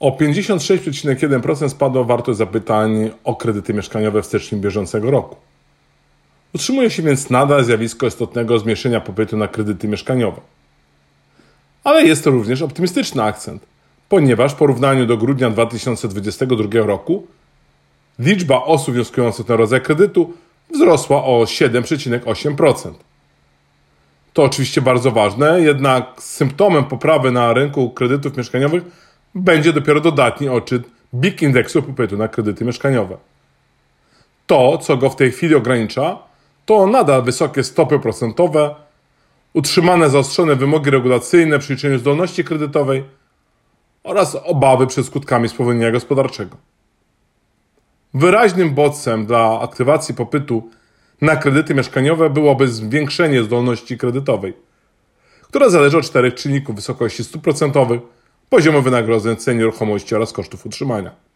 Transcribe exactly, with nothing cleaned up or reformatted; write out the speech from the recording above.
O pięćdziesiąt sześć przecinek jeden procent spadła wartość zapytań o kredyty mieszkaniowe w styczniu bieżącego roku. Utrzymuje się więc nadal zjawisko istotnego zmniejszenia popytu na kredyty mieszkaniowe. Ale jest to również optymistyczny akcent, ponieważ w porównaniu do grudnia dwa tysiące dwudziestego drugiego roku liczba osób wnioskujących ten rodzaj kredytu wzrosła o siedem przecinek osiem procent. To oczywiście bardzo ważne, jednak symptomem poprawy na rynku kredytów mieszkaniowych będzie dopiero dodatni odczyt B I K indeksu popytu na kredyty mieszkaniowe. To, co go w tej chwili ogranicza, to nadal wysokie stopy procentowe, utrzymane zaostrzone wymogi regulacyjne przy liczeniu zdolności kredytowej oraz obawy przed skutkami spowolnienia gospodarczego. Wyraźnym bodźcem dla aktywacji popytu na kredyty mieszkaniowe byłoby zwiększenie zdolności kredytowej, która zależy od czterech czynników: wysokości stóp procentowych, poziomu wynagrodzeń, cen nieruchomości oraz kosztów utrzymania.